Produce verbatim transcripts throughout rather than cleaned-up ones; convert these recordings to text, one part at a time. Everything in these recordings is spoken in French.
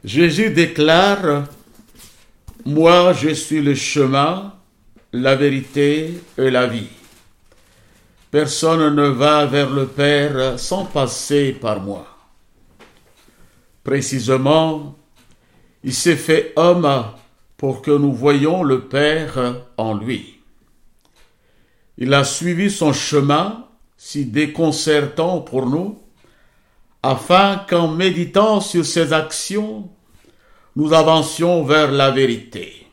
Jésus déclare « Moi, je suis le chemin, la vérité et la vie. Personne ne va vers le Père sans passer par moi. » Précisément, il s'est fait homme pour que nous voyions le Père en lui. Il a suivi son chemin, si déconcertant pour nous, afin qu'en méditant sur ses actions, nous avancions vers la vérité.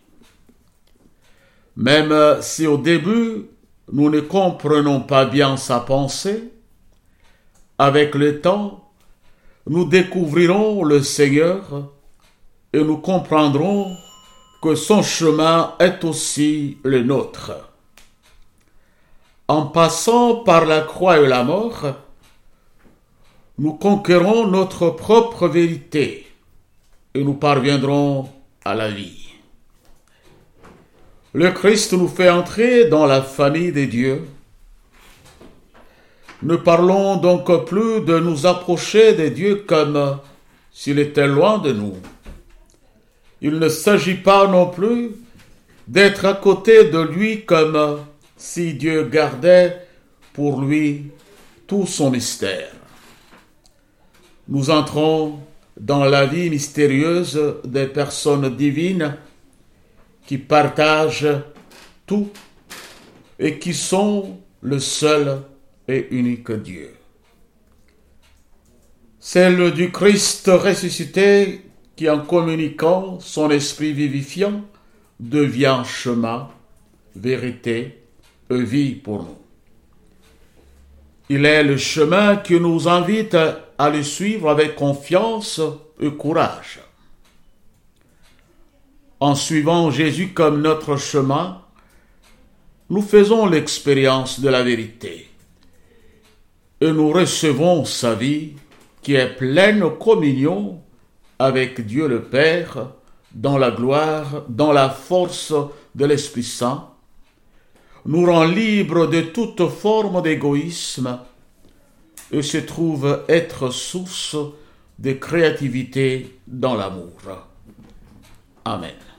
Même si au début, nous ne comprenons pas bien sa pensée, avec le temps, nous découvrirons le Seigneur et nous comprendrons que son chemin est aussi le nôtre. En passant par la croix et la mort, nous conquérons notre propre vérité et nous parviendrons à la vie. Le Christ nous fait entrer dans la famille des dieux. Ne parlons donc plus de nous approcher des dieux comme s'il était loin de nous. Il ne s'agit pas non plus d'être à côté de lui comme si Dieu gardait pour lui tout son mystère. Nous entrons dans la vie mystérieuse des personnes divines qui partagent tout et qui sont le seul et unique Dieu. Celle du Christ ressuscité qui, en communiquant son esprit vivifiant, devient chemin, vérité et vie pour nous. Il est le chemin qui nous invite à le suivre avec confiance et courage. En suivant Jésus comme notre chemin, nous faisons l'expérience de la vérité et nous recevons sa vie qui est pleine communion avec Dieu le Père dans la gloire, dans la force de l'Esprit Saint, nous rend libres de toute forme d'égoïsme et se trouve être source de créativité dans l'amour. Amen.